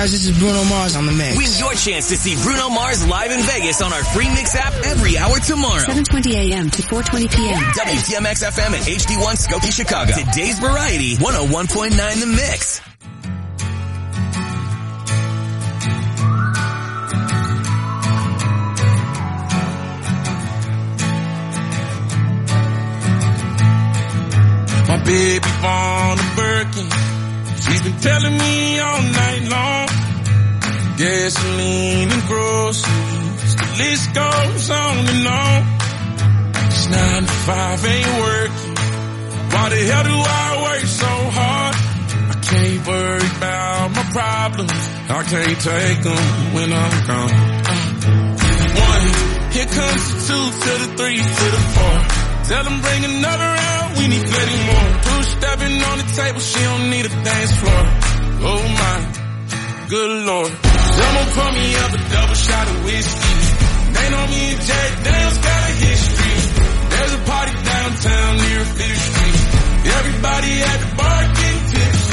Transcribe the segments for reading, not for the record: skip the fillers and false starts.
guys? This is Bruno Mars on the mix. Win your chance to see Bruno Mars live in Vegas on our free Mix app every hour tomorrow. 7:20 a.m. to 4:20 p.m. WTMX FM and HD1 Skokie, Chicago. Today's Variety, 101.9 The Mix. My baby born a Birkin. She's been telling me all night long. Gasoline and groceries, the list goes on and on. This 9 to 5 ain't working. Why the hell do I work so hard? I can't worry about my problems. I can't take them when I'm gone. 1, here comes the 2 to the 3 to the 4. Tell them bring another round, we need plenty more. 2 stepping on the table, she don't need a dance floor. Oh my, good lord. Someone pour me up a double shot of whiskey. They know me and Jack Daniels got a history. There's a party downtown near 5th Street. Everybody at the bar getting tipsy.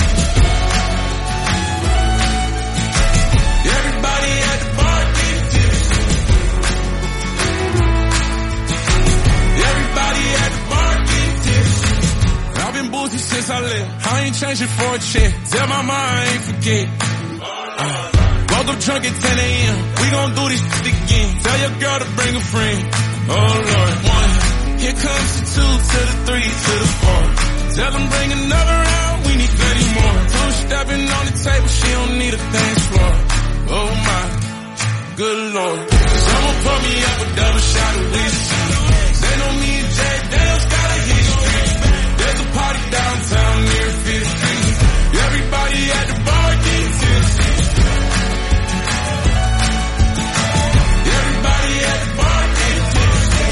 Everybody at the bar getting tipsy. Everybody at the bar getting tipsy. I've been boozy since I left. I ain't changing for a check. Tell my mom I ain't forget. Woke up drunk at 10 a.m. We gon' do this shit again. Tell your girl to bring a friend. Oh Lord. 1, here comes the 2 to the 3 to the 4. Tell them bring another round, we need plenty more. 2 stepping on the table, she don't need a dance floor. Oh my, good lord. Someone pour me up a double shot of whiskey. They know me and Jack Daniels got a history. There's a party downtown near 5th Street. Everybody at the bar getting tipsy. Everybody at the bar getting tipsy.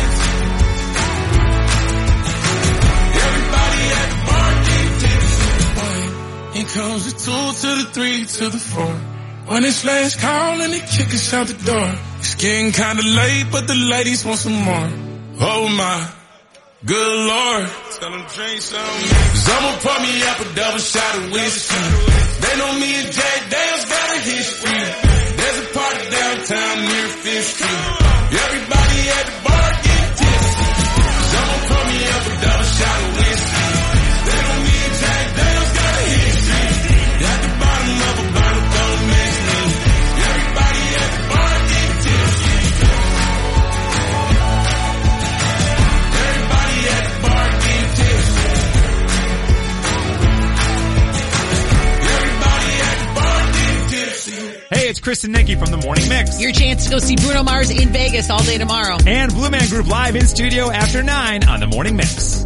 Everybody at the bar getting tipsy. Here comes the 2 to the 3 to the 4. When it's last call and they kick us out the door. It's getting kinda late, but the ladies want some more. Oh my, good lord. Tell them drink some. Someone pour me up a double shot of whiskey. They know me and Jack Daniels got a history. There's a party downtown near 5th Street. Everybody at the bar getting tipsy. Someone pour me up a double shot of whiskey. They know me and Jack Daniels got a history. At the bottom of a bottle, don't mix me. Everybody at the bar getting tipsy. Everybody at the bar getting tipsy. Everybody at the bar getting tipsy. Hey, it's Chris and Nikki from The Morning Mix. Your chance to go see Bruno Mars in Vegas all day tomorrow. And Blue Man Group live in studio after 9 on The Morning Mix.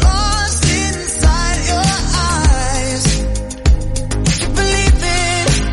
Believe it.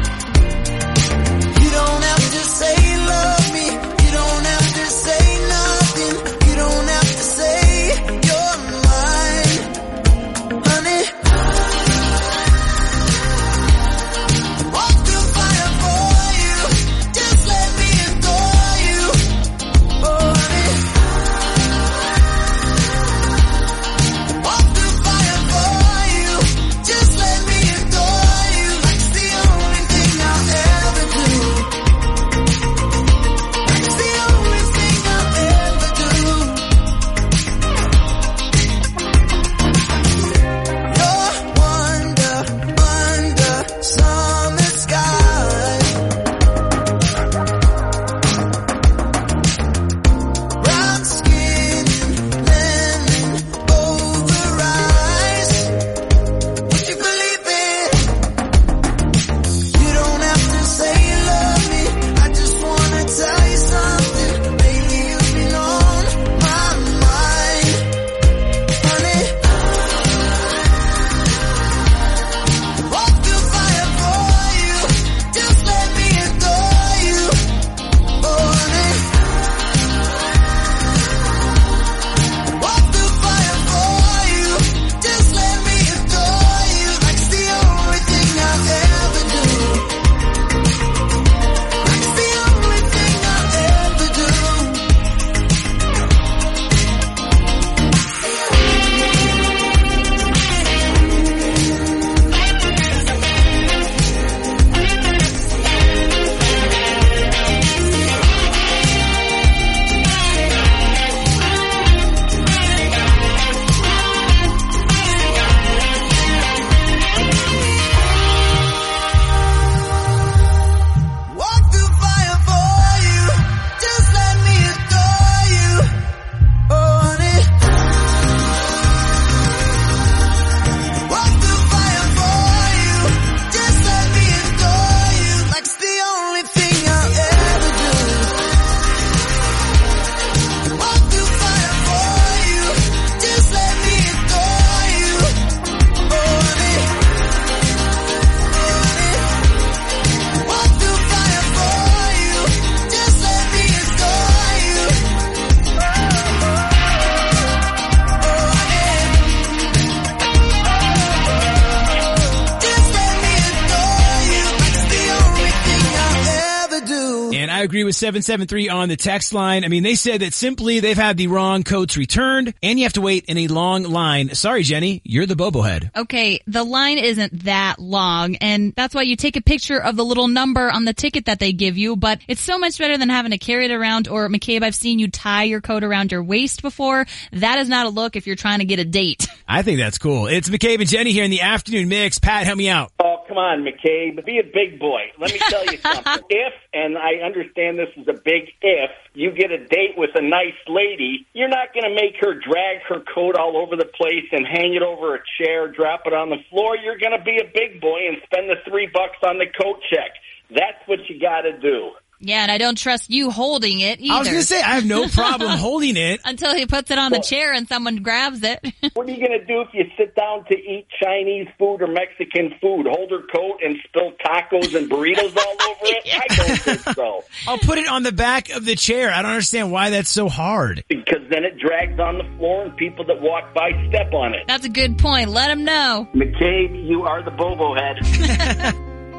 I agree with 773 on the text line. I mean, they said that simply they've had the wrong coats returned and you have to wait in a long line. Sorry, Jenny, you're the bobo head. Okay, the line isn't that long, and that's why you take a picture of the little number on the ticket that they give you, but it's so much better than having to carry it around. Or, McCabe, I've seen you tie your coat around your waist before. That is not a look if you're trying to get a date. I think that's cool. It's McCabe and Jenny here in the afternoon mix. Pat, help me out. Oh, come on, McCabe. Be a big boy. Let me tell you something. If, and I understand this is a big if, you get a date with a nice lady, you're not going to make her drag her coat all over the place and hang it over a chair, drop it on the floor. You're going to be a big boy and spend the $3 on the coat check. That's what you got to do. Yeah, and I don't trust you holding it either. I was going to say, I have no problem holding it. Until he puts it on the chair and someone grabs it. What are you going to do if you sit down to eat Chinese food or Mexican food? Hold her coat and spill tacos and burritos all over it? Yeah. I don't think so. I'll put it on the back of the chair. I don't understand why that's so hard. Because then it drags on the floor and people that walk by step on it. That's a good point. Let him know. McCabe, you are the bobo head.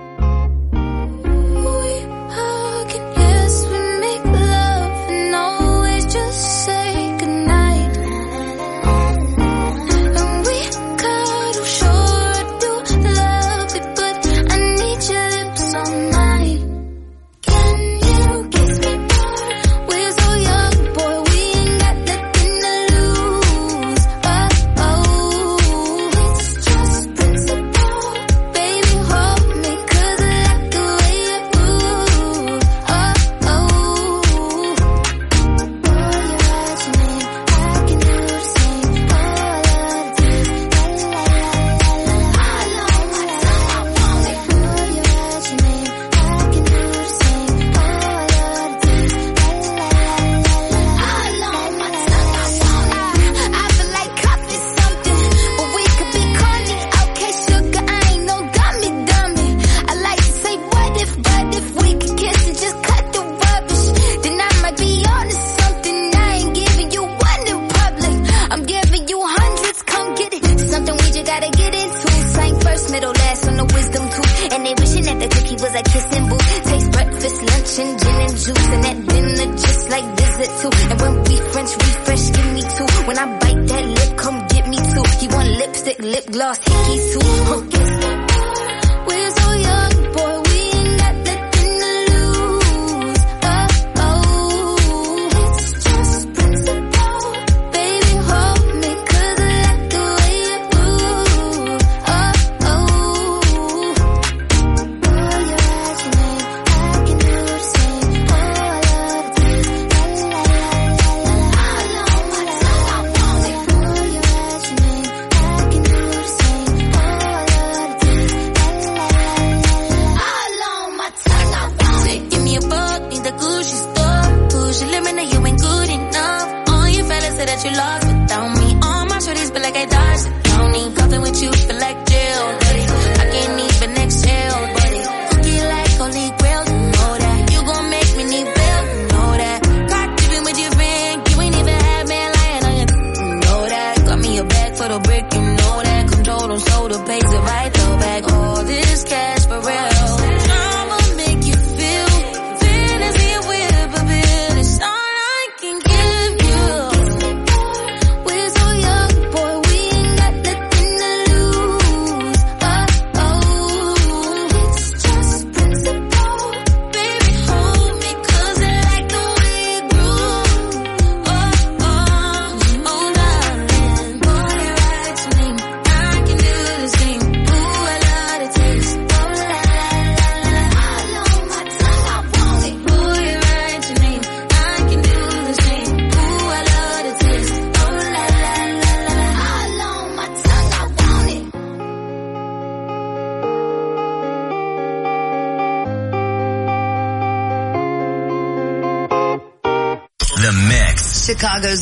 Chicago's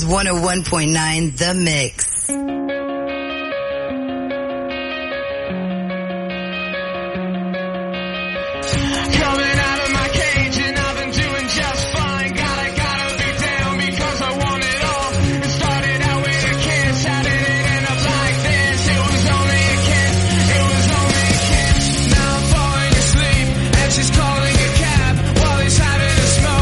101.9 The Mix. Now I'm falling asleep and she's calling a cab while he's having a smoke.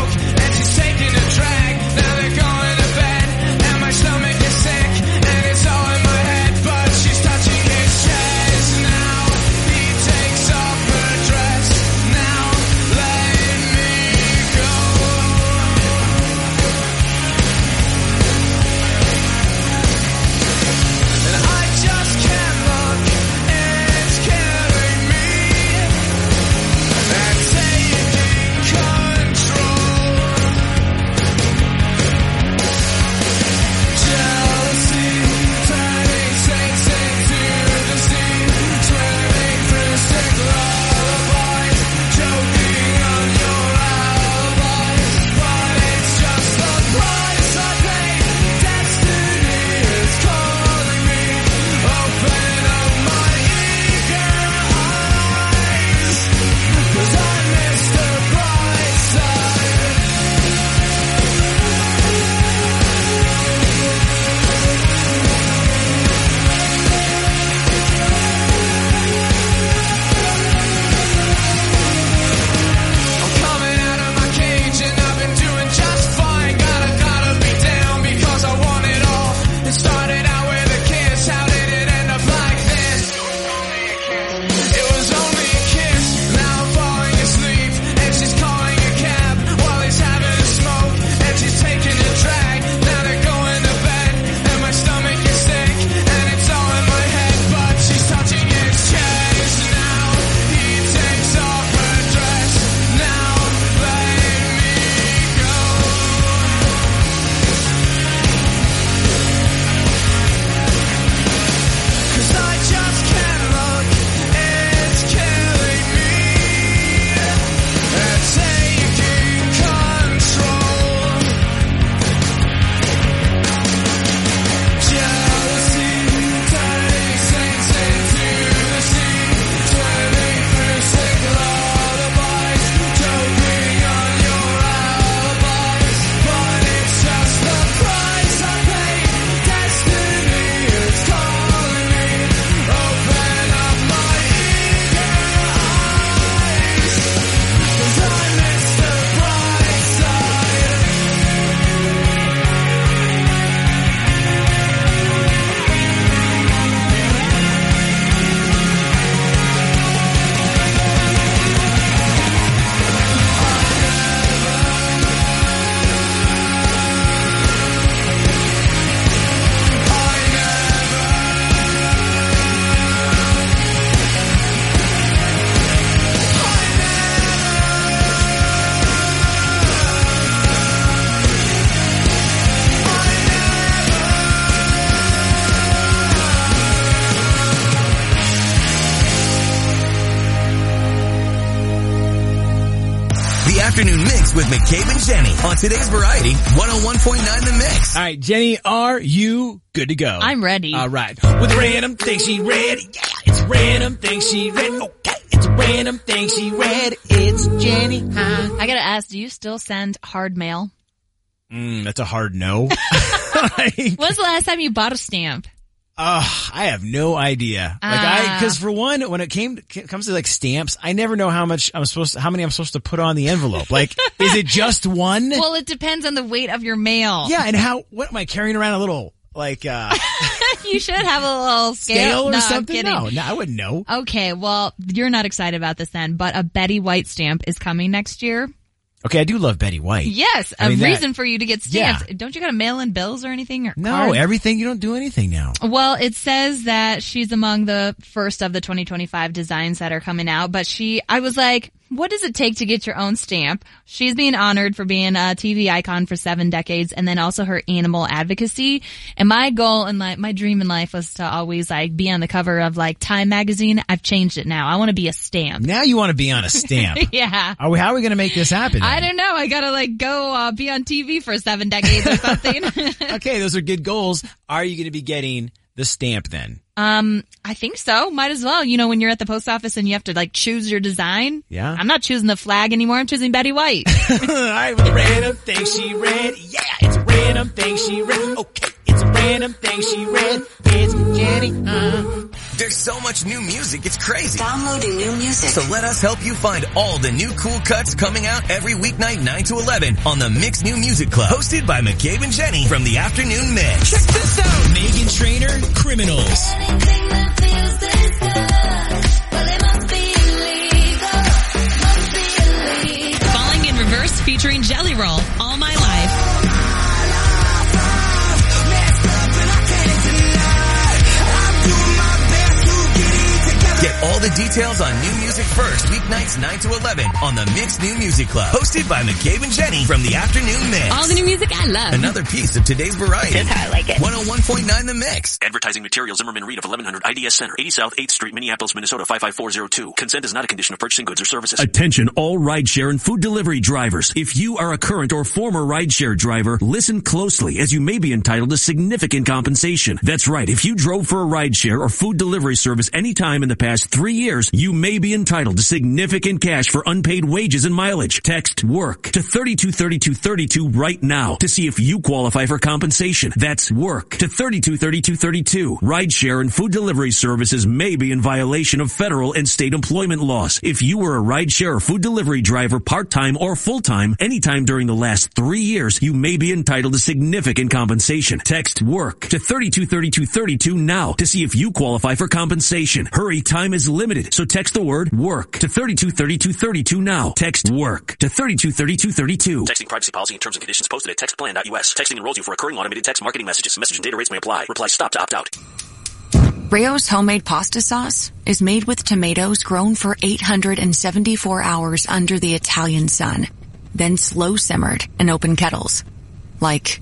The afternoon mix with McCabe and Jenny on today's Variety 101.9 The Mix. All right, Jenny, are you good to go? I'm ready. All right. With a random thing she read. Yeah, it's a random thing she read. Okay, it's a random thing she read. It's Jenny. I gotta ask, do you still send hard mail? That's a hard no. When's the last time you bought a stamp? I have no idea. Cause for one, when it comes to like stamps, I never know how many I'm supposed to put on the envelope. Like, is it just one? Well, it depends on the weight of your mail. Yeah, and what am I carrying around, a little, like, you should have a little scale or no, something? I'm kidding. No, I wouldn't know. Okay, well, you're not excited about this then, but a Betty White stamp is coming next year. Okay, I do love Betty White. Yes, reason for you to get stamps. Yeah. Don't you got to mail in bills or anything? Or no, cards? everything. You don't do anything now. Well, it says that she's among the first of the 2025 designs that are coming out, but I was like, what does it take to get your own stamp? She's being honored for being a TV icon for 7 decades, and then also her animal advocacy. And my goal and my dream in life was to always like be on the cover of like Time magazine. I've changed it now. I want to be a stamp. Now you want to be on a stamp. Yeah. How are we going to make this happen then? I don't know. I gotta like go be on TV for 7 decades or something. Okay, those are good goals. Are you going to be getting the stamp then? I think so. Might as well. You know, when you're at the post office and you have to like choose your design. Yeah. I'm not choosing the flag anymore. I'm choosing Betty White. All right, with a random thing she read. Yeah, it's a random thing she read. Okay, it's a random thing she read. It's Jenny. There's so much new music, it's crazy. Downloading new music. So let us help you find all the new cool cuts coming out every weeknight 9 to 11 on the Mix New Music Club, hosted by McCabe and Jenny from the Afternoon Mix. Check this out. Megan Trainor, Criminals. Anything that feels this good, well, it must be illegal. Falling in Reverse featuring Jelly Roll, All My Life. Get all the details on new music first, weeknights 9 to 11 on the Mix New Music Club, hosted by McCabe and Jenny from the Afternoon Mix. All the new music I love. Another piece of today's variety. That's how I like it. 101.9 The Mix. Advertising material, Zimmerman Reed of 1100 IDS Center, 80 South 8th Street, Minneapolis, Minnesota 55402. Consent is not a condition of purchasing goods or services. Attention all rideshare and food delivery drivers. If you are a current or former rideshare driver, listen closely as you may be entitled to significant compensation. That's right. If you drove for a rideshare or food delivery service anytime in the past 3 years, you may be entitled to significant cash for unpaid wages and mileage. Text WORK to 323232 right now to see if you qualify for compensation. That's WORK to 323232. Rideshare and food delivery services may be in violation of federal and state employment laws. If you were a rideshare or food delivery driver part-time or full-time anytime during the last 3 years, you may be entitled to significant compensation. Text WORK to 323232 now to see if you qualify for compensation. Hurry, time is limited, so text the word WORK to 323232 now. Text WORK to 323232. Texting privacy policy and terms and conditions posted at textplan.us. Texting enrolls you for recurring automated text marketing messages. Message and data rates may apply. Reply stop to opt out. Rayo's homemade pasta sauce is made with tomatoes grown for 874 hours under the Italian sun, then slow simmered in open kettles. Like,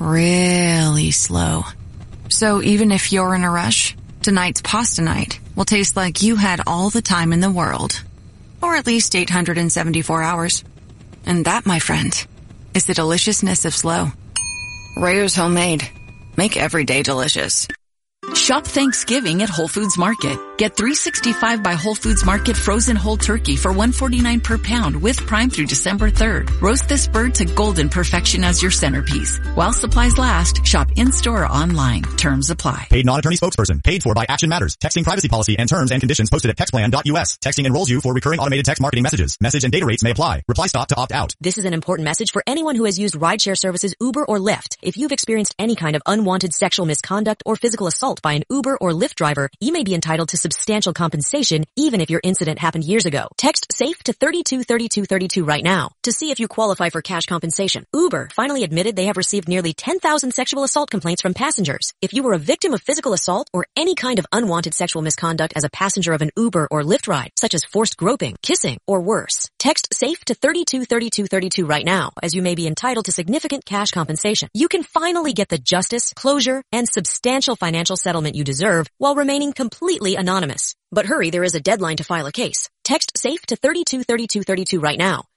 really slow. So even if you're in a rush, tonight's pasta night will taste like you had all the time in the world. Or at least 874 hours. And that, my friend, is the deliciousness of slow. Rayo's homemade. Make every day delicious. Shop Thanksgiving at Whole Foods Market. Get $3.65 by Whole Foods Market frozen whole turkey for $1.49 per pound with Prime through December 3rd. Roast this bird to golden perfection as your centerpiece. While supplies last, shop in-store or online. Terms apply. Paid non-attorney spokesperson. Paid for by Action Matters. Texting privacy policy and terms and conditions posted at textplan.us. Texting enrolls you for recurring automated text marketing messages. Message and data rates may apply. Reply stop to opt out. This is an important message for anyone who has used rideshare services Uber or Lyft. If you've experienced any kind of unwanted sexual misconduct or physical assault by an Uber or Lyft driver, you may be entitled to substantial compensation even if your incident happened years ago. Text SAFE to 323232 right now to see if you qualify for cash compensation. Uber finally admitted they have received nearly 10,000 sexual assault complaints from passengers. If you were a victim of physical assault or any kind of unwanted sexual misconduct as a passenger of an Uber or Lyft ride, such as forced groping, kissing, or worse, text SAFE to 323232 right now as you may be entitled to significant cash compensation. You can finally get the justice, closure, and substantial financial settlement you deserve while remaining completely anonymous. But hurry, there is a deadline to file a case. Text SAFE to 323232 right now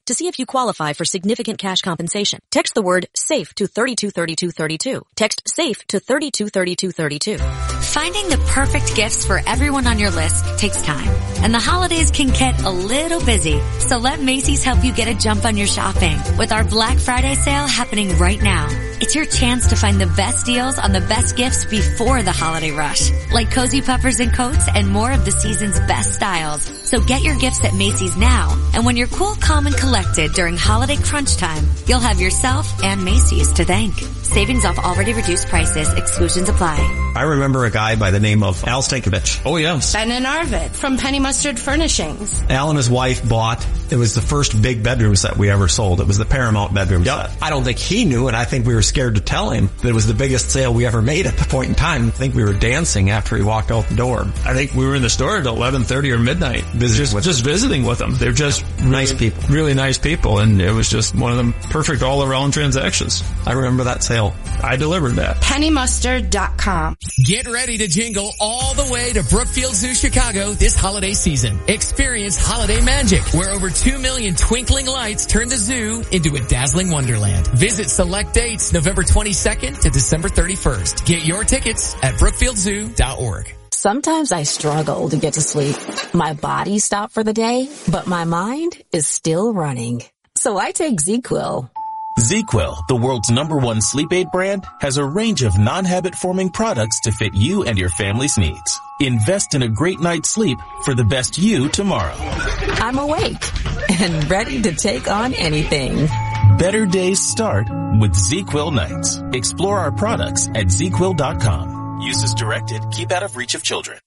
to see if you qualify for significant cash compensation. Text the word SAFE to 323232. Text SAFE to 323232. Finding the perfect gifts for everyone on your list takes time, and the holidays can get a little busy. So let Macy's help you get a jump on your shopping with our Black Friday sale happening right now. It's your chance to find the best deals on the best gifts before the holiday rush, like cozy puffers and coats and more of the season's best styles. So get your gifts at Macy's now, and when you're cool, calm, and collected during holiday crunch time, you'll have yourself and Macy's to thank. Savings off already reduced prices. Exclusions apply. I remember a guy by the name of Al Stankovich. Oh, yes. Ben and Arvid from Penny Mustard Furnishings. Al and his wife bought, it was the first big bedroom set we ever sold. It was the Paramount bedroom set. I don't think he knew, and I think we were scared to tell him that it was the biggest sale we ever made at the point in time. I think we were dancing after he walked out the door. I think we were in the store at 11:30 or midnight, just visiting with them. They're just nice people. Really nice people, and it was just one of them perfect all-around transactions. I remember that sale. I delivered that. PennyMustard.com. Get ready to jingle all the way to Brookfield Zoo, Chicago this holiday season. Experience holiday magic, where over 2 million twinkling lights turn the zoo into a dazzling wonderland. Visit select dates November 22nd to December 31st. Get your tickets at brookfieldzoo.org. Sometimes I struggle to get to sleep. My body stopped for the day, but my mind is still running. So I take ZzzQuil. ZzzQuil, the world's #1 sleep aid brand, has a range of non-habit-forming products to fit you and your family's needs. Invest in a great night's sleep for the best you tomorrow. I'm awake and ready to take on anything. Better days start with ZzzQuil nights. Explore our products at ZzzQuil.com. Use as directed. Keep out of reach of children.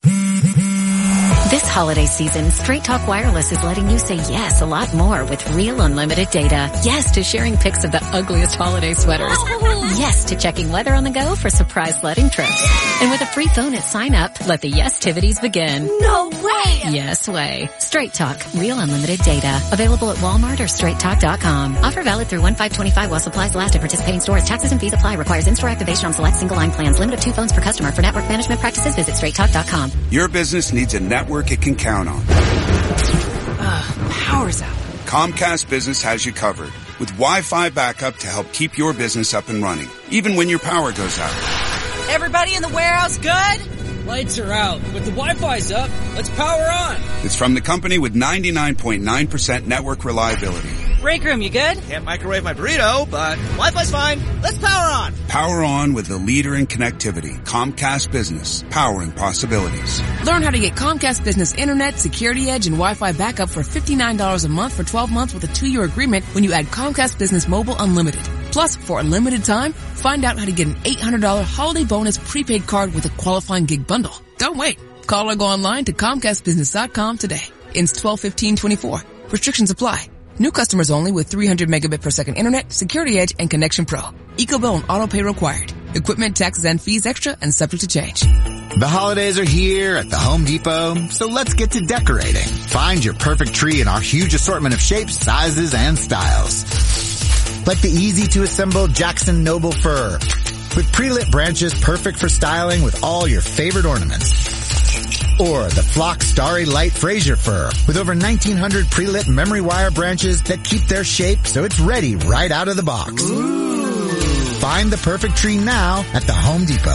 This holiday season, Straight Talk Wireless is letting you say yes a lot more with real unlimited data. Yes to sharing pics of the ugliest holiday sweaters. Yes to checking weather on the go for surprise sledding trips. And with a free phone at sign up, let the yes-tivities begin. No way! Yes way. Straight Talk, real unlimited data. Available at Walmart or straighttalk.com. Offer valid through 1/5/25 while supplies last at participating stores. Taxes and fees apply. Requires in-store activation on select single line plans. Limit of 2 phones per customer. For network management practices, visit straighttalk.com. Your business needs a network it can count on. Power's out. Comcast Business has you covered with Wi-Fi backup to help keep your business up and running, even when your power goes out. Everybody in the warehouse good? Lights are out, but the Wi-Fi's up. Let's power on. It's from the company with 99.9% network reliability. Break room, you good? Can't microwave my burrito, but Wi-Fi's fine. Let's power on. Power on with the leader in connectivity, Comcast Business, powering possibilities. Learn how to get Comcast Business Internet, Security Edge, and Wi-Fi backup for $59 a month for 12 months with a 2-year agreement when you add Comcast Business Mobile Unlimited. Plus, for a limited time, find out how to get an $800 holiday bonus prepaid card with a qualifying gig bundle. Don't wait. Call or go online to ComcastBusiness.com today. Ends 12/15/24. Restrictions apply. New customers only with 300 megabit per second internet, Security Edge, and Connection Pro. EcoBill and auto pay required. Equipment, taxes, and fees extra and subject to change. The holidays are here at the Home Depot, so let's get to decorating. Find your perfect tree in our huge assortment of shapes, sizes, and styles. Like the easy-to-assemble Jackson Noble Fir, with pre-lit branches perfect for styling with all your favorite ornaments. Or the Flock Starry Light Fraser Fir, with over 1,900 pre-lit memory wire branches that keep their shape so it's ready right out of the box. Ooh. Find the perfect tree now at the Home Depot.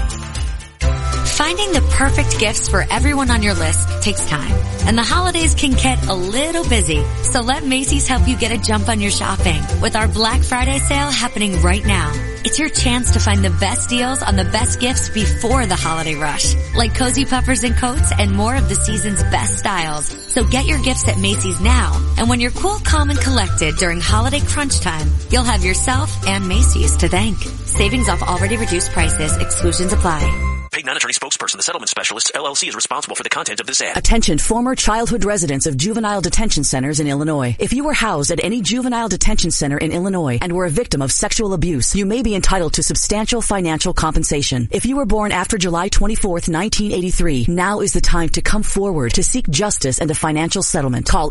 Finding the perfect gifts for everyone on your list takes time, and the holidays can get a little busy. So let Macy's help you get a jump on your shopping with our Black Friday sale happening right now. It's your chance to find the best deals on the best gifts before the holiday rush, like cozy puffers and coats and more of the season's best styles. So get your gifts at Macy's now, and when you're cool, calm, and collected during holiday crunch time, you'll have yourself and Macy's to thank. Savings off already reduced prices. Exclusions apply. Paid non-attorney spokesperson, the Settlement Specialist, LLC is responsible for the content of this ad. Attention former childhood residents of juvenile detention centers in Illinois. If you were housed at any juvenile detention center in Illinois and were a victim of sexual abuse, you may be entitled to substantial financial compensation. If you were born after July 24th, 1983, now is the time to come forward to seek justice and a financial settlement. Call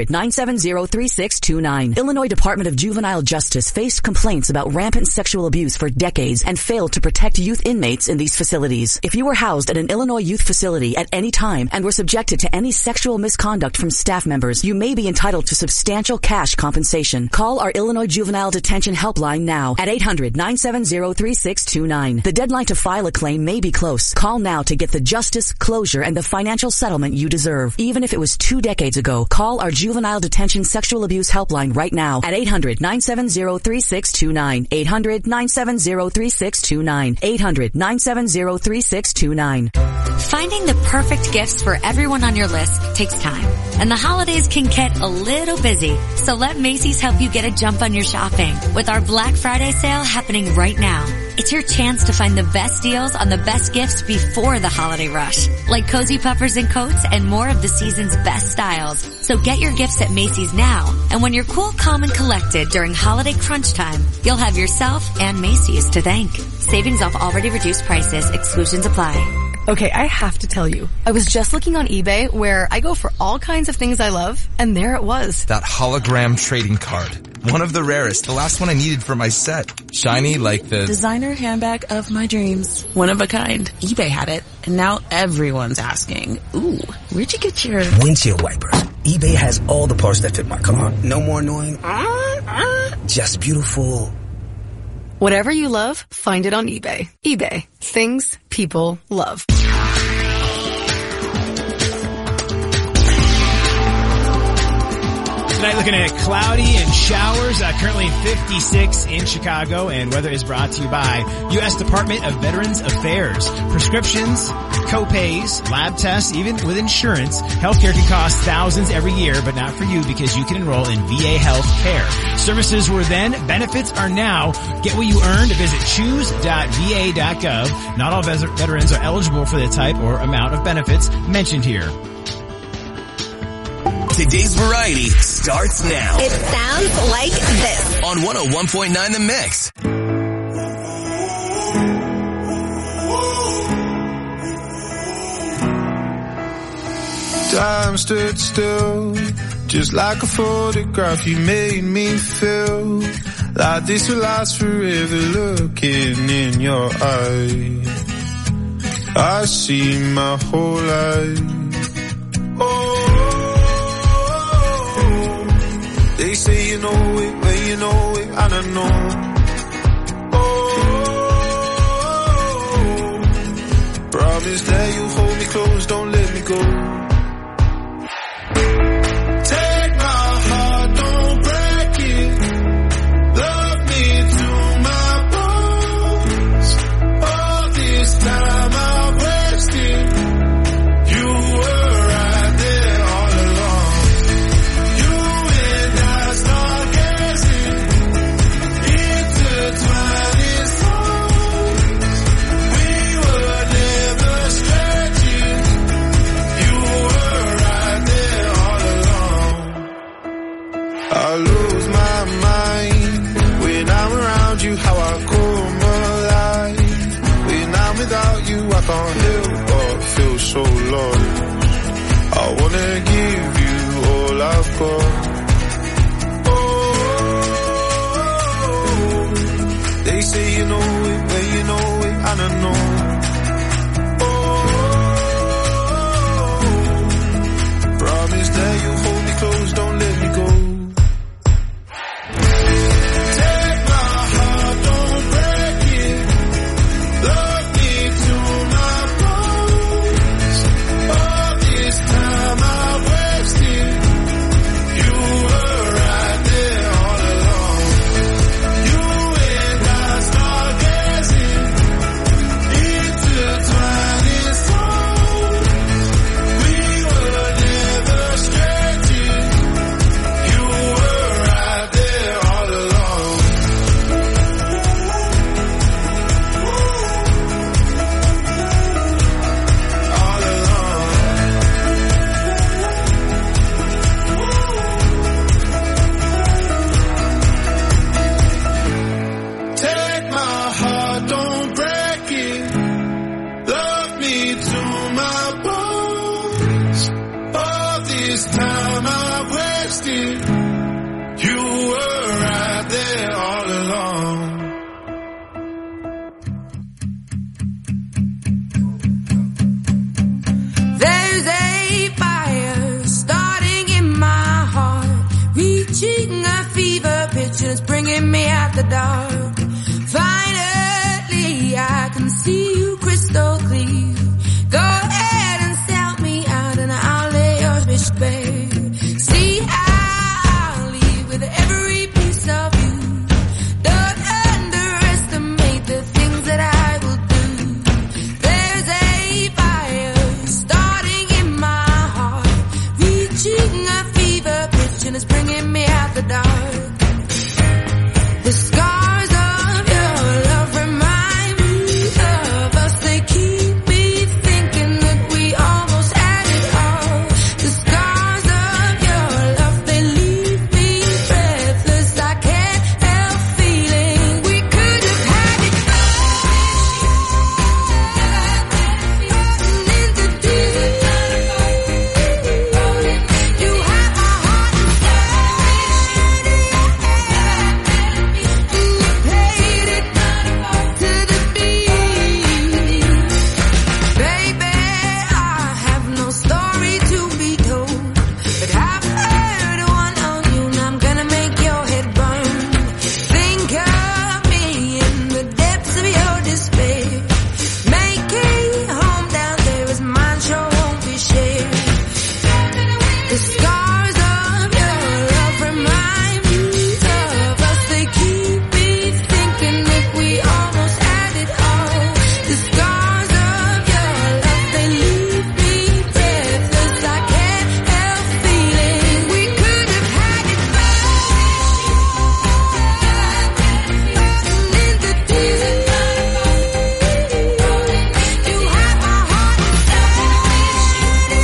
800-970-3629. Illinois Department of Juvenile Justice faced complaints about rampant sexual abuse for decades and failed to protect youth inmates in these facilities. is. If you were housed at an Illinois youth facility at any time and were subjected to any sexual misconduct from staff members, you may be entitled to substantial cash compensation. Call our Illinois Juvenile Detention Helpline now at 800-970-3629. The deadline to file a claim may be close. Call now to get the justice, closure, and the financial settlement you deserve. Even if it was 2 decades ago, call our Juvenile Detention Sexual Abuse Helpline right now at 800-970-3629. 800-970-3629. 800-970-3629. Finding the perfect gifts for everyone on your list takes time, and the holidays can get a little busy. So let Macy's help you get a jump on your shopping with our Black Friday sale happening right now. It's your chance to find the best deals on the best gifts before the holiday rush, like cozy puffers and coats and more of the season's best styles. So get your gifts at Macy's now, and when you're cool, calm, and collected during holiday crunch time, you'll have yourself and Macy's to thank. Savings off already reduced prices. Exclusions apply. Okay, I have to tell you, I was just looking on eBay where I go for all kinds of things I love, and there it was. That hologram trading card. One of the rarest, the last one I needed for my set. Shiny like the designer handbag of my dreams. One of a kind. eBay had it, and now everyone's asking, ooh, where'd you get your windshield wipers? eBay has all the parts that fit my car. No more annoying, just beautiful. Whatever you love, find it on eBay. eBay. Things people love. Tonight looking at cloudy and showers, currently 56 in Chicago, and weather is brought to you by U.S. Department of Veterans Affairs. Prescriptions, co-pays, lab tests, even with insurance. Healthcare can cost thousands every year, but not for you because you can enroll in VA Health Care. Services were then, benefits are now. Get what you earned. Visit choose.va.gov. Not all veterans are eligible for the type or amount of benefits mentioned here. Today's variety starts now. It sounds like this. On 101.9 The Mix. Time stood still, just like a photograph. You made me feel like this will last forever. Looking in your eyes, I see my whole life. Oh, they say you know it, when you know it, and I know. Oh, promise that you'll hold me close, don't let me go. Take my heart, don't break it. Love me to my bones. All this time I've wasted. You were right there all along. You and I start gazing, intertwining songs. We were never stretching. You were right there all along. I lose my mind when I'm around you, how I come alive. When I'm without you, I can't help but feel so lost. I wanna give you all I've got. Oh, they say you know it, when you know it, and I know. Oh, promise that you'll hold me close, don't let me go. Take my heart, don't break it. Love me to my bones. All this time I wasted. You reaching a fever pitch and it's bringing me out the dark. Finally, I can see you crystal clear. Go ahead and sell me out and I'll lay your fish bare. See, I'll leave with every piece of you. Don't underestimate the things that I will do. There's a fire starting in my heart, reaching a fever pitch and it's bringing me out the dark. The scars of your love remind me of us. They keep me thinking that we almost had it all. The scars of your love, they leave me breathless. I can't help feeling we could have had it all. In the deep, you have my heart inside. Played it to the beat. Baby, I have no story to be told, but I've heard one on you and I'm gonna make your head burn. Think of me in the depths of your despair. Make a home down there as mine sure won't be shared. The scars of your love remind me of us. They keep me thinking that we almost had it all. The scars of your love, they leave me breathless. I can't help feeling we could have had it all. In the deep, you have my heart inside.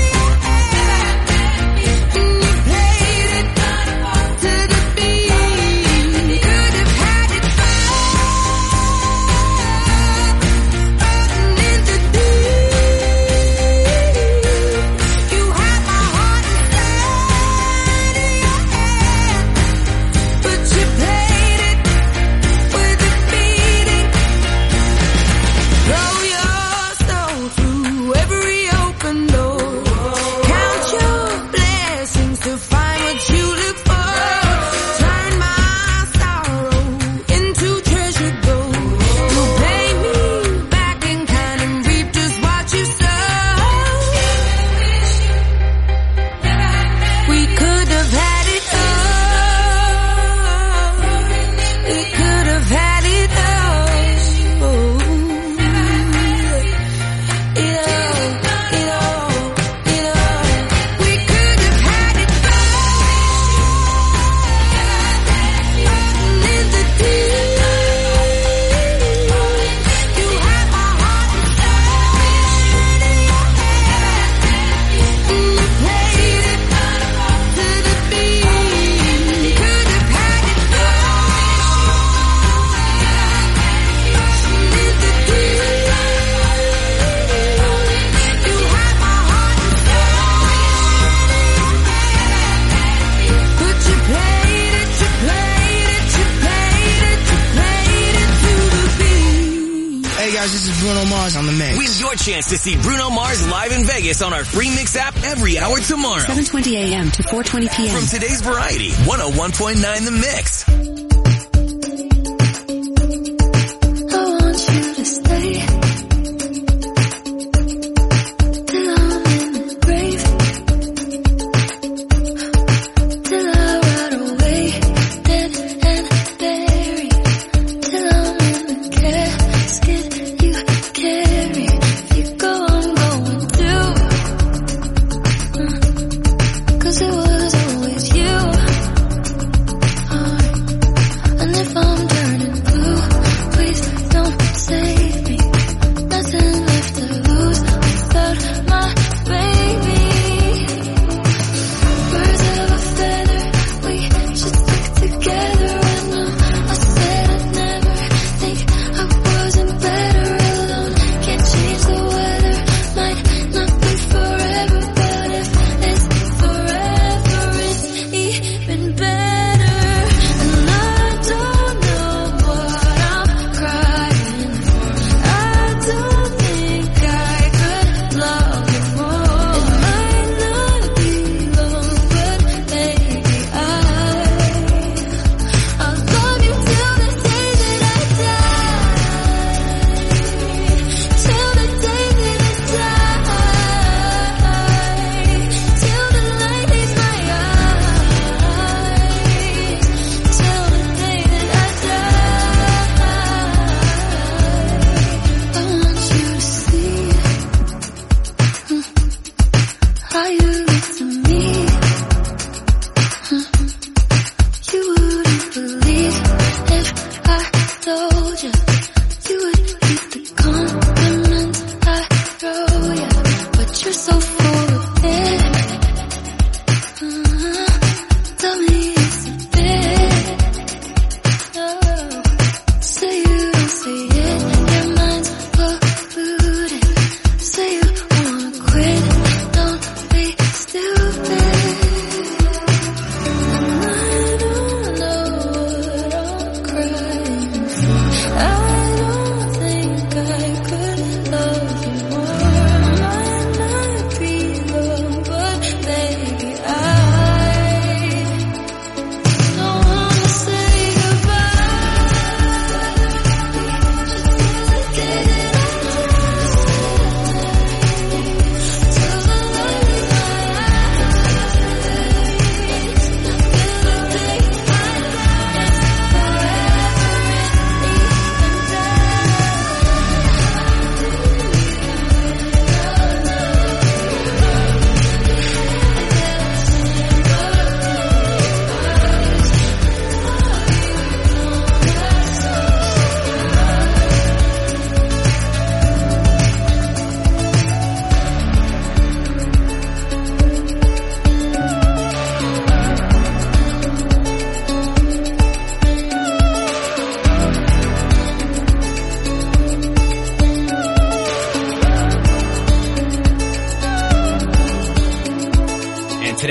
You played it to the beat. Could have had it all. In the deep, you have my heart inside of your hand, but you played it with a beating. Throw your soul through every open door. Count your blessings to find what you look for. Turn my sorrow into treasure gold. You pay me back in kind and reap just what you sow. We could have had it all. We could have had it all. It all. We could have had it all. In the deep, you have my heart inside of your hand. You played it to the beat. Could have had it all. In the deep, you have my heart inside. But you played it to the beat. Hey guys, this is Bruno Mars on the mix. Win your chance to see Bruno Mars live in Vegas on our free Mix app every hour tomorrow. 7:20 a.m. to 4:20 p.m. From today's Variety, 101.9 The Mix. I want you to stay till I'm in the grave, till I rot away, dead and buried, till I'm in the casket you carry. If you go, I'm going too, 'cause it was always you.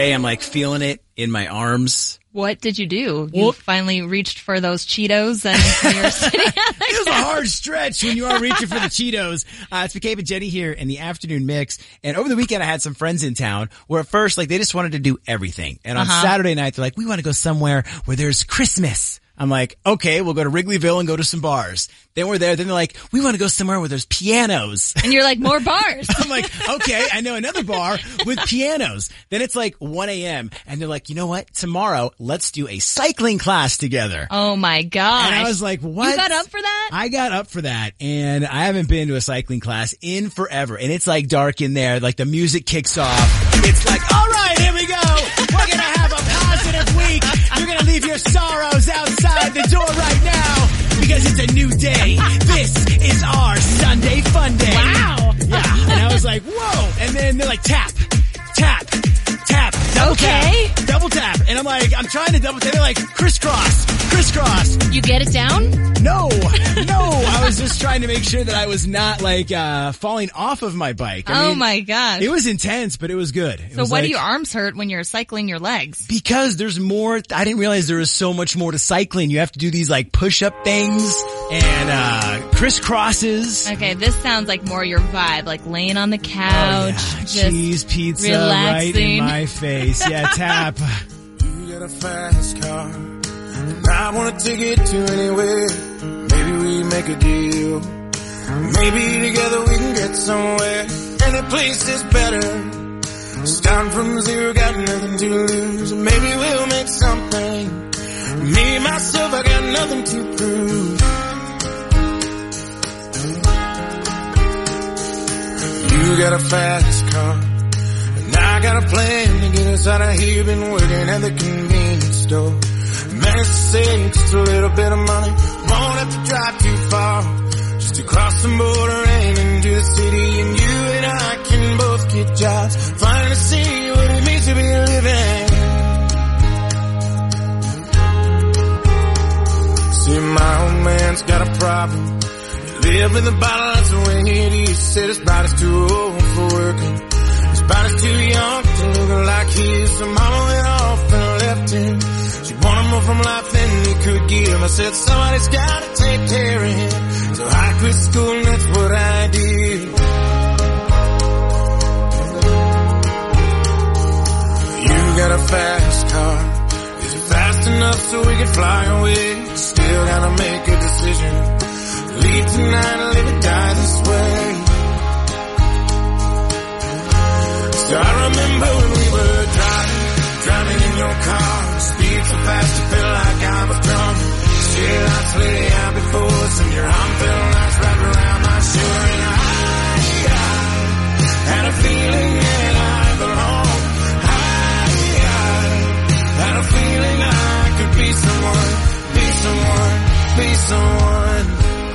day, I'm like feeling it in my arms. What did you do? You finally reached for those Cheetos and you're sitting at the It was a hard stretch when you are reaching for the Cheetos. It's McCabe and Jenny here in the afternoon mix. And over the weekend, I had some friends in town where at first, like, they just wanted to do everything. And on Saturday night, they're like, we want to go somewhere where there's Christmas. I'm like, okay, we'll go to Wrigleyville and go to some bars. Then we're there. Then they're like, we want to go somewhere where there's pianos. And you're like, more bars. I'm like, okay, I know another bar with pianos. Then it's like 1 a.m. and they're like, you know what? Tomorrow, let's do a cycling class together. Oh my gosh. And I was like, what? You got up for that? I got up for that. And I haven't been to a cycling class in forever. And it's like dark in there. Like the music kicks off. It's like, all right, here we go. We're going to have a positive week. You're going to leave your sorrows outside the door right now because it's a new day. This is our Sunday fun day. Wow. Yeah. And I was like, whoa. And then they're like, tap, tap, tap, double tap, double tap. And I'm like, I'm trying to double tap. They're like, crisscross, crisscross. You get it down? No. I was just trying to make sure that I was not like, falling off of my bike. I mean, my gosh. It was intense, but it was good. So why do your arms hurt when you're cycling your legs? Because there's more. I didn't realize there was so much more to cycling. You have to do these like push-up things and, crisscrosses. Okay, this sounds like more your vibe, like laying on the couch. Just cheese pizza relaxing. Right in my face. Yeah, tap. You got a fast car, and I wanna take it to anywhere. Maybe we make a deal. Maybe together we can get somewhere. Any place is better. Starting from zero, got nothing to lose. Maybe we'll make something. Me, myself, I got nothing to prove. You got a fast car, and I got a plan to get us out of here. Been working at the convenience store. Managed to save just a little bit of money. Won't have to drive too far, just to cross the border and into the city. And you and I can both get jobs, finally see what it means to be living. See, my old man's got a problem. Live in the bottle, that's the way it is. He said his body's too old for working. His body's too young to look like his. So mama went off and left him. She wanted more from life than he could give. I said somebody's gotta take care of him. So I quit school and that's what I did. You got a fast car. Is it fast enough so we can fly away? Still gotta make a decision. Leave tonight or live and die this way. So I remember when we were driving in your car. Speed so fast it felt like I was drunk. City lights lay out before us and your arm felt nice wrapped around my shoulder. And I had a feeling that I belonged. I had a feeling I could be someone, be someone, be someone.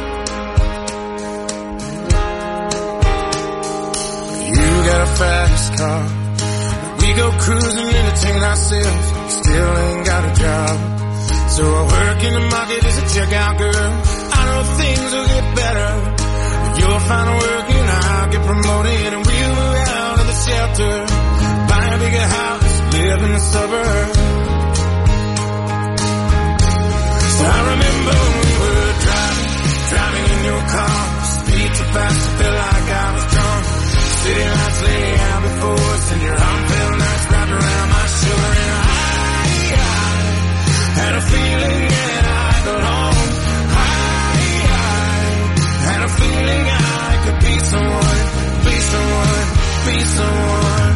You got a fast car. We go cruising, entertain ourselves. Still ain't got a job. So I work in the market as a checkout girl. I know things will get better. You'll find work and I'll get promoted. And we'll move out of the shelter. Buy a bigger house, live in the suburbs. So I remember when we were driving in your car. Speed so fast it felt like I was drunk. City lights lay out before us and your arm felt nice wrapped around my shoulder. And I had a feeling that I belonged. I had a feeling I could be someone, be someone, be someone.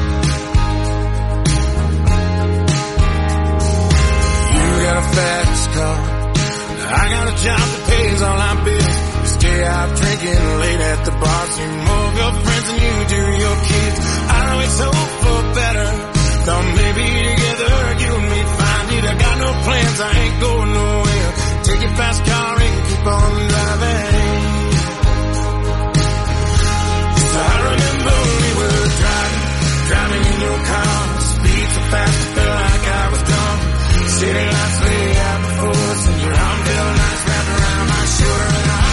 You got a fast car. I got a job that pays all our bills. Stay out drinking late at the bar. See more of your friends than you do your kids. I always hope for better. Thought maybe together you and me find it. I got no plans, I ain't going nowhere. Take your fast car and keep on driving. So I remember we were driving in your car. Speed so fast it felt like I was drunk. City lights lay out before us and your arm felt nice wrapped around my shoulder. And I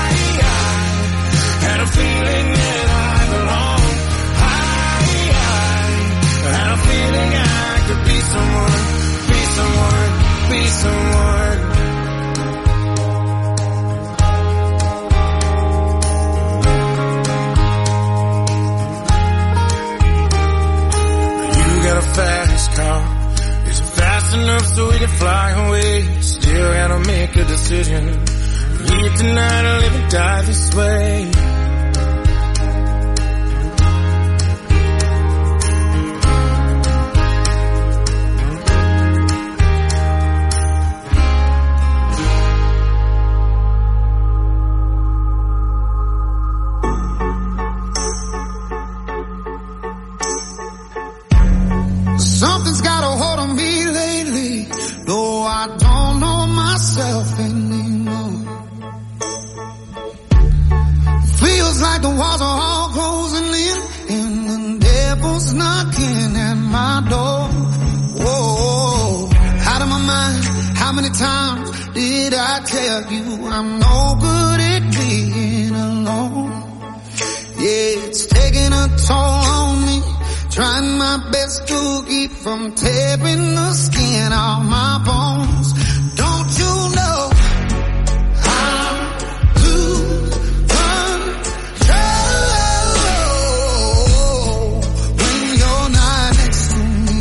had a feeling that I belonged. I had a feeling decision. Leave tonight or live and die this way. Something's got a hold on me lately, though I don't know myself anymore. Feels like the walls are all closing in, and the devil's knocking at my door. Whoa, out of my mind, how many times did I tell you I'm no good at being alone? Yeah, it's taking a toll on me. Trying my best to keep from tearing the skin off my bones. Don't you know I'm lose control when you're not next to me?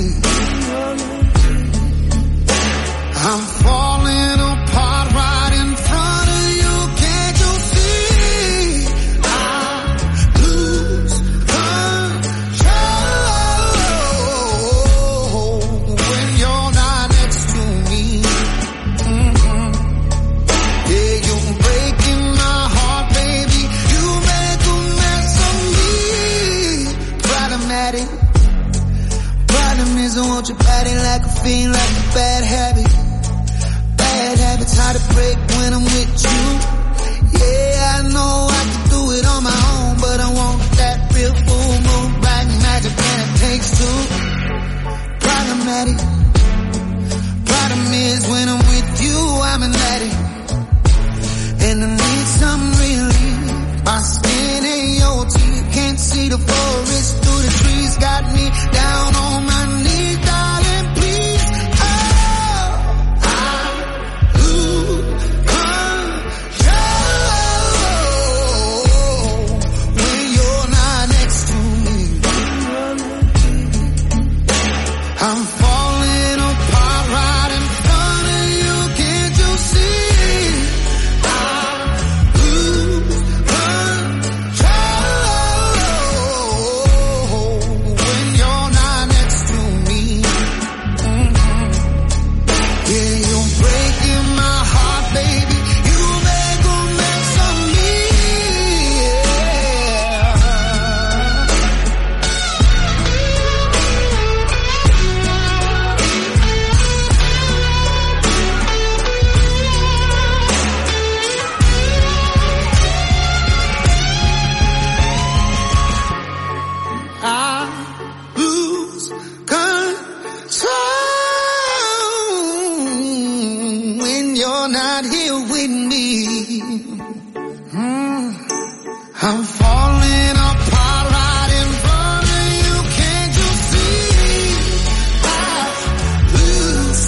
I'm falling apart right in front of you. Can't you see? I lose when you're not next to me. Yeah, you're breaking my heart, baby. You make a mess of me. Problematic. Problem is I want your body like a fiend, like a bad habit. Bad habits hard to break when I'm with you. Yeah, I know I can do it on my own, but I want that real full moon, bright magic, and it takes two. Problematic. Problem is when I'm with you, I'm an addict. And I need some relief. My skin ain't your teeth. Can't see the forest through the trees. Got me down on my knees, darling, please. Oh, I lose control when you're not next to me. I'm falling apart right in front of you. Can't you see? I lose control when you're not next to me. Yeah, you're breaking my heart, baby. You make a mess of me. I lose control when you're not here with me. I'm falling apart right in front of you. Can't you see? I lose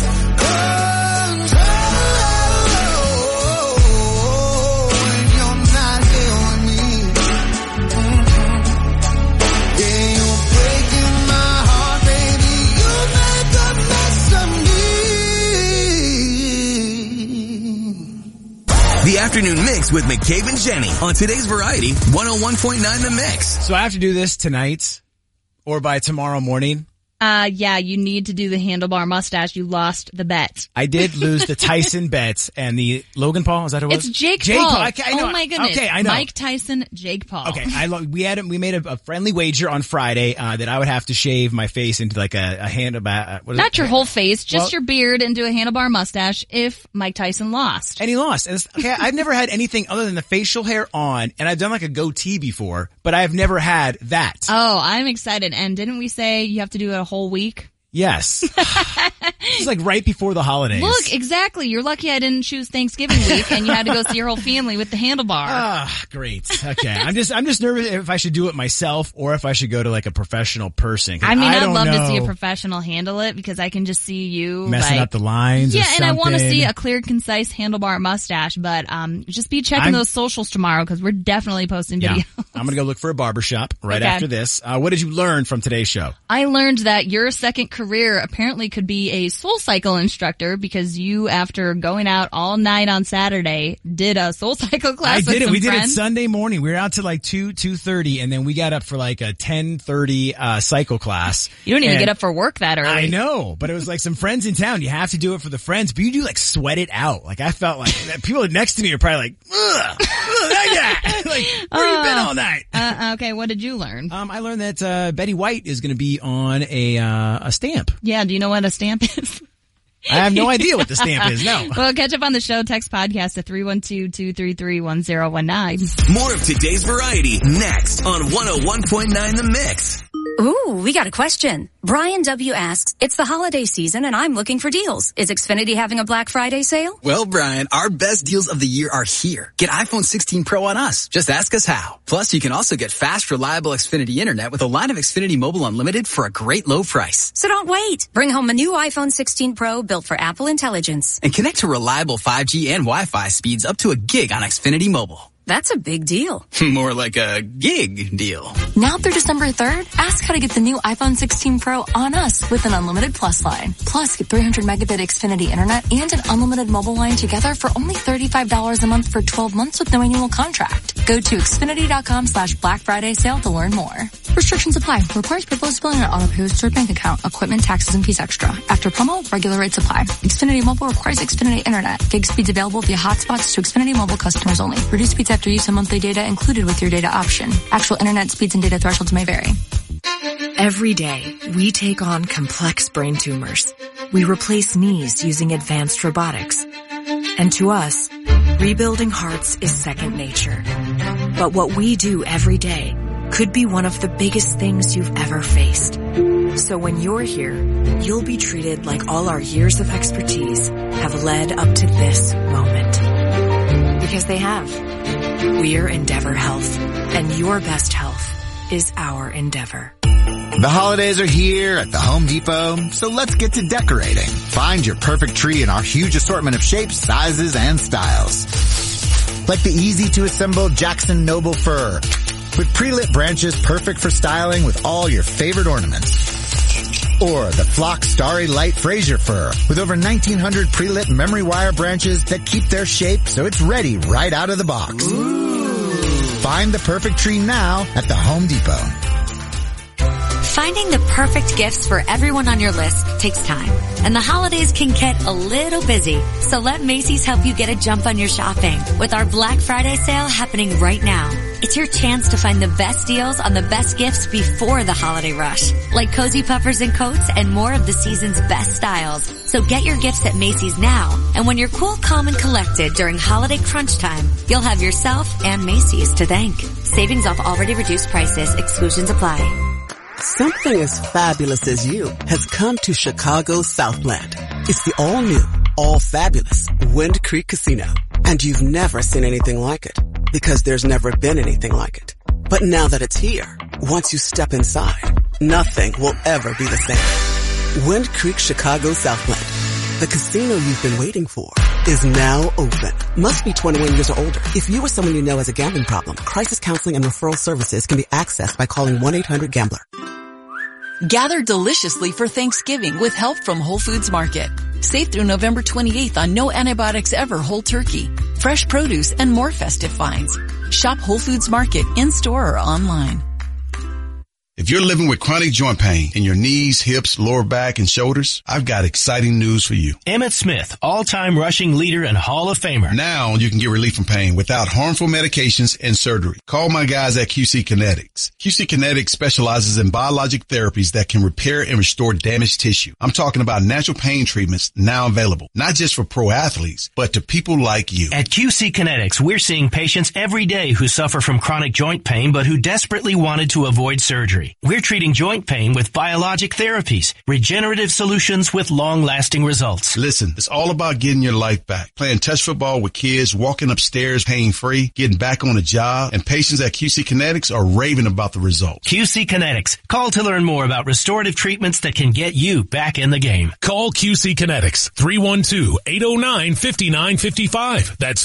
control when you're not here with me. Yeah, you're breaking my heart, baby. You make a mess of me. The Afternoon Mix with McCabe and Jenny on today's Variety 101.9 The Mix. So I have to do this tonight or by tomorrow morning. Yeah, you need to do the handlebar mustache. You lost the bet. I did lose the Tyson bet and the Logan Paul. Is that who it was? It's Jake Paul. I know. Oh my goodness. Okay, I know. Mike Tyson, Jake Paul. Okay, we made a friendly wager on Friday that I would have to shave my face into like a handlebar. Not your whole face, just your beard, and do a handlebar mustache if Mike Tyson lost. And he lost. And okay, I've never had anything other than the facial hair on, and I've done like a goatee before, but I've never had that. Oh, I'm excited. And didn't we say you have to do it a whole week? Yes. It's like right before the holidays. Look, exactly. You're lucky I didn't choose Thanksgiving week and you had to go see your whole family with the handlebar. Ah, great. Okay. I'm just nervous if I should do it myself or if I should go to like a professional person. I mean, I'd love to see a professional handle it because I can just see you messing up the lines. Yeah, or something. And I want to see a clear, concise handlebar mustache, but just be checking those socials tomorrow because we're definitely posting video. Yeah. I'm going to go look for a barbershop after this. What did you learn from today's show? I learned that your second career apparently could be a SoulCycle instructor because you, after going out all night on Saturday, did a SoulCycle class. I did it. We did it friends. Sunday morning. We were out to like 2:30, and then we got up for like a 10:30 cycle class. You don't even get up for work that early. I know, but it was like some friends in town. You have to do it for the friends, but you do like sweat it out. Like I felt like people next to me are probably like, ugh, like where you been all night? Okay, what did you learn? I learned that Betty White is going to be on a stamp. Yeah, do you know what a stamp is? I have no idea what the stamp is, no. Well, catch up on the show. Text podcast at 312-233-1019. More of today's variety next on 101.9 The Mix. Ooh, we got a question. Brian W. asks, it's the holiday season and I'm looking for deals. Is Xfinity having a Black Friday sale? Well, Brian, our best deals of the year are here. Get iPhone 16 Pro on us. Just ask us how. Plus, you can also get fast, reliable Xfinity Internet with a line of Xfinity Mobile Unlimited for a great low price. So don't wait. Bring home a new iPhone 16 Pro built for Apple Intelligence. And connect to reliable 5G and Wi-Fi speeds up to a gig on Xfinity Mobile. That's a big deal. More like a gig deal. Now through December 3rd, ask how to get the new iPhone 16 Pro on us with an unlimited Plus line. Plus, get 300 megabit Xfinity Internet and an unlimited mobile line together for only $35 a month for 12 months with no annual contract. Go to Xfinity.com/Black Friday sale to learn more. Restrictions apply. Requires paperless billing and auto-pay with stored bank account. Equipment, taxes, and fees extra. After promo, regular rates apply. Xfinity Mobile requires Xfinity Internet. Gig speeds available via hotspots to Xfinity Mobile customers only. Reduced speeds after use and monthly data included with your data option. Actual internet speeds and data thresholds may vary. Every day, we take on complex brain tumors. We replace knees using advanced robotics. And to us, rebuilding hearts is second nature. But what we do every day could be one of the biggest things you've ever faced. So when you're here, you'll be treated like all our years of expertise have led up to this moment. Because they have. We're Endeavor Health, and your best health is our endeavor. The holidays are here at the Home Depot, so let's get to decorating. Find your perfect tree in our huge assortment of shapes, sizes, and styles. Like the easy-to-assemble Jackson Noble Fir, with pre-lit branches perfect for styling with all your favorite ornaments. Or the Flock Starry Light Fraser Fir, with over 1,900 pre-lit memory wire branches that keep their shape so it's ready right out of the box. Ooh. Find the perfect tree now at the Home Depot. Finding the perfect gifts for everyone on your list takes time, and the holidays can get a little busy. So let Macy's help you get a jump on your shopping with our Black Friday sale happening right now. It's your chance to find the best deals on the best gifts before the holiday rush, like cozy puffers and coats and more of the season's best styles. So get your gifts at Macy's now, and when you're cool, calm, and collected during holiday crunch time, you'll have yourself and Macy's to thank. Savings off already reduced prices. Exclusions apply. Something as fabulous as you has come to Chicago Southland. It's the all-new, all-fabulous Wind Creek Casino. And you've never seen anything like it, because there's never been anything like it. But now that it's here, once you step inside, nothing will ever be the same. Wind Creek Chicago Southland. The casino you've been waiting for is now open. Must be 21 years or older. If you or someone you know has a gambling problem, crisis counseling and referral services can be accessed by calling 1-800-GAMBLER. Gather deliciously for Thanksgiving with help from Whole Foods Market. Save through November 28th on no antibiotics ever whole turkey, fresh produce, and more festive finds. Shop Whole Foods Market in-store or online. If you're living with chronic joint pain in your knees, hips, lower back, and shoulders, I've got exciting news for you. Emmett Smith, all-time rushing leader and Hall of Famer. Now you can get relief from pain without harmful medications and surgery. Call my guys at QC Kinetics. QC Kinetics specializes in biologic therapies that can repair and restore damaged tissue. I'm talking about natural pain treatments now available, not just for pro athletes, but to people like you. At QC Kinetics, we're seeing patients every day who suffer from chronic joint pain but who desperately wanted to avoid surgery. We're treating joint pain with biologic therapies, regenerative solutions with long-lasting results. Listen, it's all about getting your life back. Playing touch football with kids, walking upstairs pain-free, getting back on a job, and patients at QC Kinetics are raving about the results. QC Kinetics. Call to learn more about restorative treatments that can get you back in the game. Call QC Kinetics, 312-809-5955. That's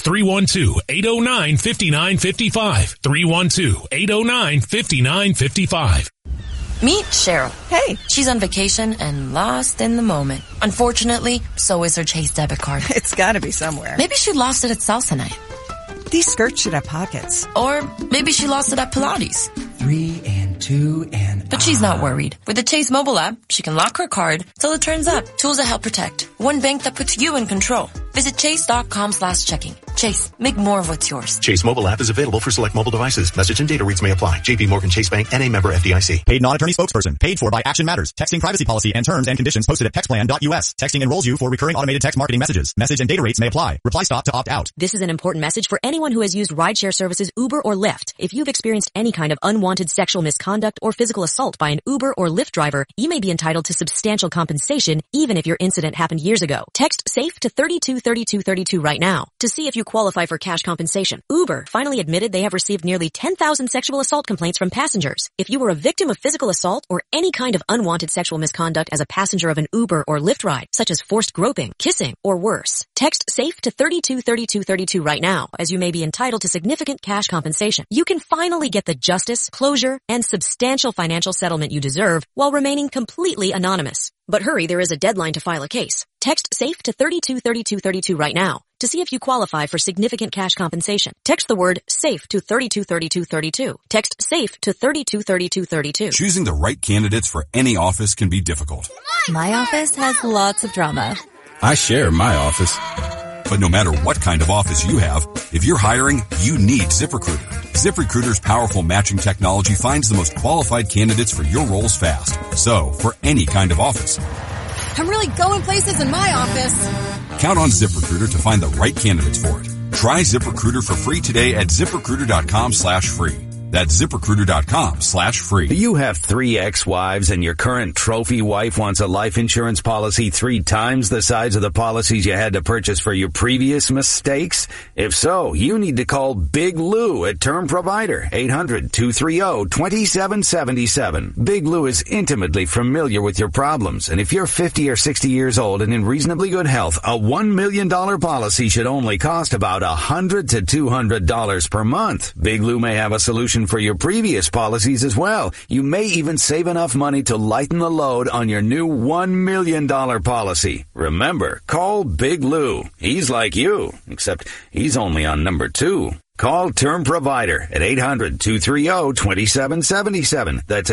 312-809-5955. 312-809-5955. Meet Cheryl. Hey. She's on vacation and lost in the moment. Unfortunately, so is her Chase debit card. It's gotta be somewhere. Maybe she lost it at salsa night. These skirts should have pockets. Or maybe she lost it at Pilates. 3 and 2 and... But she's not worried. With the Chase mobile app, she can lock her card till it turns up. Tools that help protect. One bank that puts you in control. Visit chase.com/checking. Chase, make more of what's yours. Chase mobile app is available for select mobile devices. Message and data rates may apply. JP Morgan Chase Bank, N.A. member FDIC. Paid non-attorney spokesperson. Paid for by Action Matters. Texting privacy policy and terms and conditions posted at textplan.us. Texting enrolls you for recurring automated text marketing messages. Message and data rates may apply. Reply stop to opt out. This is an important message for anyone who has used rideshare services Uber or Lyft. If you've experienced any kind of unwanted sexual misconduct or physical assault by an Uber or Lyft driver, you may be entitled to substantial compensation even if your incident happened years ago. Text SAFE to 323232 right now to see if you qualify for cash compensation. Uber finally admitted they have received nearly 10,000 sexual assault complaints from passengers. If you were a victim of physical assault or any kind of unwanted sexual misconduct as a passenger of an Uber or Lyft ride, such as forced groping, kissing, or worse, text SAFE to 323232 right now, as you may be entitled to significant cash compensation. You can finally get the justice, closure, and substantial financial settlement you deserve while remaining completely anonymous. But hurry, there is a deadline to file a case. Text SAFE to 323232 right now to see if you qualify for significant cash compensation. Text the word SAFE to 323232. Text SAFE to 323232. Choosing the right candidates for any office can be difficult. My office has lots of drama. I share my office. But no matter what kind of office you have, if you're hiring, you need ZipRecruiter. ZipRecruiter's powerful matching technology finds the most qualified candidates for your roles fast. So, for any kind of office. I'm really going places in my office. Count on ZipRecruiter to find the right candidates for it. Try ZipRecruiter for free today at ZipRecruiter.com/free. That's ZipRecruiter.com/free. Do you have 3 ex-wives and your current trophy wife wants a life insurance policy 3 times the size of the policies you had to purchase for your previous mistakes? If so, you need to call Big Lou at Term Provider, 800-230-2777. Big Lou is intimately familiar with your problems, and if you're 50 or 60 years old and in reasonably good health, a $1 million policy should only cost about $100 to $200 per month. Big Lou may have a solution for your previous policies as well. You may even save enough money to lighten the load on your new $1 million policy. Remember, call Big Lou. He's like you, except he's only on number 2. Call Term Provider at 800-230-2777. That's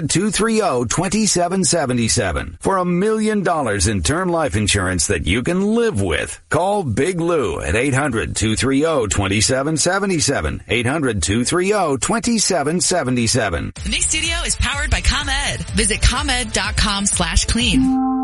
800-230-2777 for $1 million in term life insurance that you can live with. Call Big Lou at 800-230-2777. 800-230-2777. The Mix Studio is powered by ComEd. Visit ComEd.com/clean.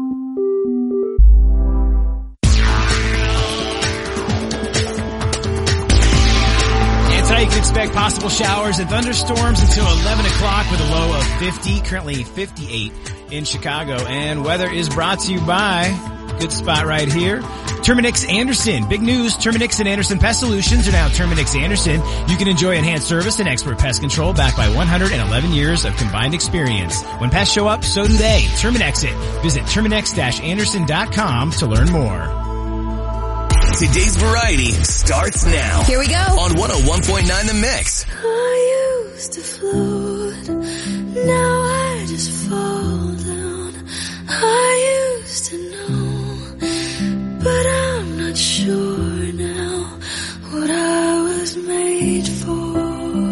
Tonight you can expect possible showers and thunderstorms until 11 o'clock with a low of 50, currently 58 in Chicago. And weather is brought to you by, good spot right here, Terminix Anderson. Big news, Terminix and Anderson Pest Solutions are now Terminix Anderson. You can enjoy enhanced service and expert pest control backed by 111 years of combined experience. When pests show up, so do they. Terminix it. Visit Terminix-Anderson.com to learn more. Today's variety starts now. Here we go. On 101.9 The Mix. I used to float, now I just fall down. I used to know, but I'm not sure now what I was made for.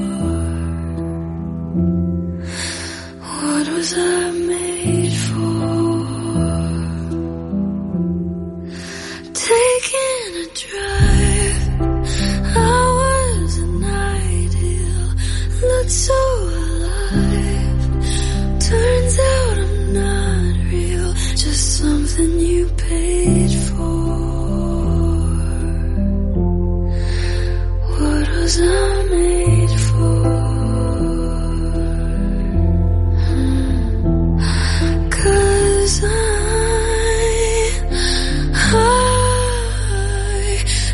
What was I made for? Taking a drive, I was an ideal, looked so alive. Turns out I'm not real, just something you paid for. What was I made for? 'Cause I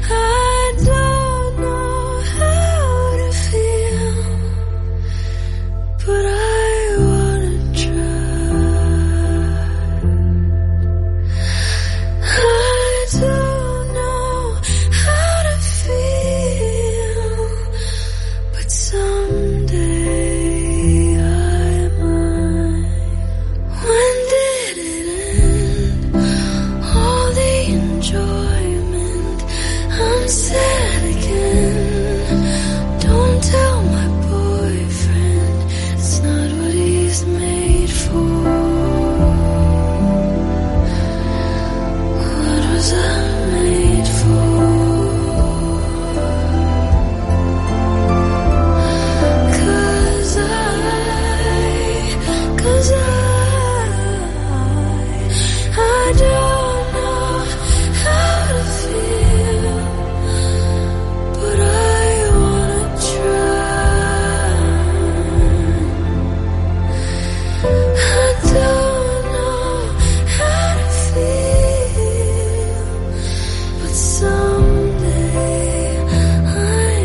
someday I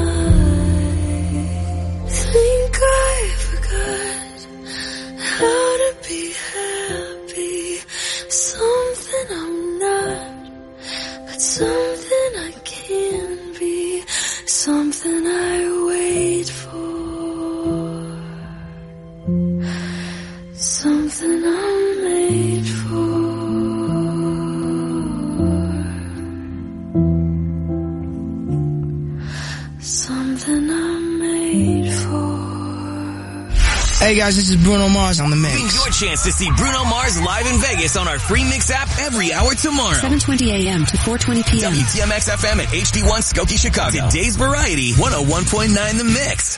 might think I forgot how to be happy. Something I'm not, but something I can be. Something I wait for. Something I'm made for. Something I'm made for. Hey guys, this is Bruno Mars on the mix. Win your chance to see Bruno Mars live in Vegas on our free Mix app every hour tomorrow. 7:20 a.m. to 4:20 p.m. WTMX FM at HD1 Skokie, Chicago. Today's Variety, 101.9 The Mix.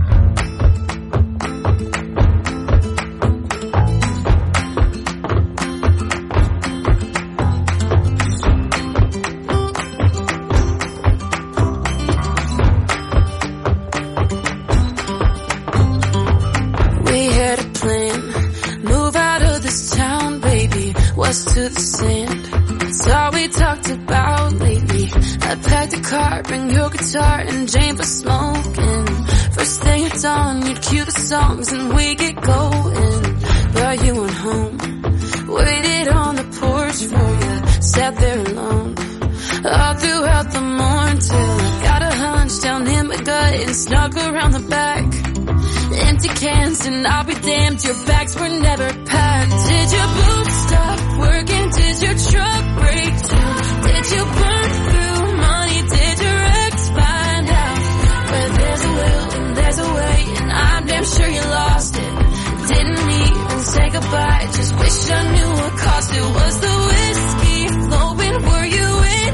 To the sand, it's all we talked about lately. I packed a car, bring your guitar and Jane for smoking. First thing at dawn, you'd cue the songs and we get going. But you went home, waited on the porch for you, sat there alone all throughout the morning till I got a hunch down in my gut and snuck around the back. Empty cans and I'll be damned, your bags were never packed. Did your boots stop working? Did your truck break down? Did you burn through